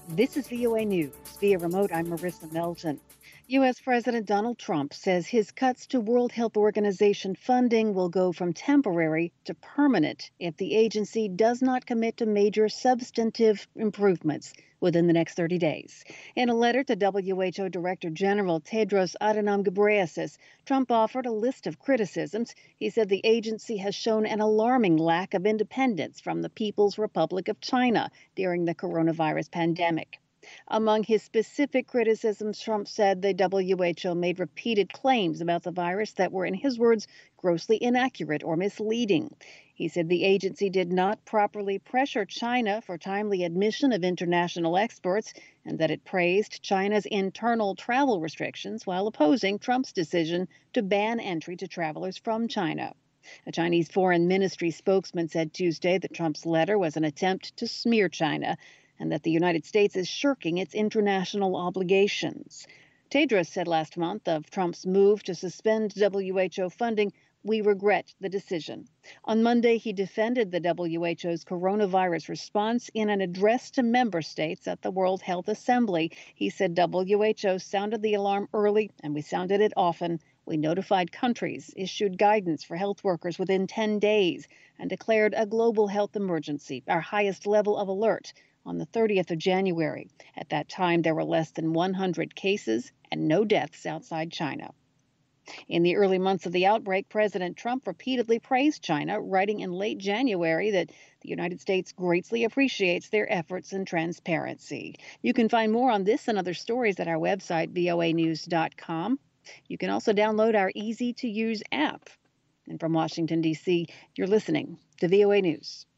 This is VOA News. Via remote, I'm Marissa Melton. U.S. President Donald Trump says his cuts to World Health Organization funding will go from temporary to permanent if the agency does not commit to major substantive improvements within the next 30 days. In a letter to WHO Director General Tedros Adhanom Ghebreyesus, Trump offered a list of criticisms. He said the agency has shown an alarming lack of independence from the People's Republic of China during the coronavirus pandemic. Among his specific criticisms, Trump said the WHO made repeated claims about the virus that were, in his words, grossly inaccurate or misleading. He said the agency did not properly pressure China for timely admission of international experts and that it praised China's internal travel restrictions while opposing Trump's decision to ban entry to travelers from China. A Chinese foreign ministry spokesman said Tuesday that Trump's letter was an attempt to smear China and that the United States is shirking its international obligations. Tedros said last month of Trump's move to suspend WHO funding, "We regret the decision." On Monday, he defended the WHO's coronavirus response in an address to member states at the World Health Assembly. He said WHO sounded the alarm early and we sounded it often. We notified countries, issued guidance for health workers within 10 days, and declared a global health emergency, our highest level of alert, on the 30th of January. At that time, there were less than 100 cases and no deaths outside China. In the early months of the outbreak, President Trump repeatedly praised China, writing in late January that the United States greatly appreciates their efforts and transparency. You can find more on this and other stories at our website, voanews.com. You can also download our easy-to-use app. And from Washington, D.C., you're listening to VOA News.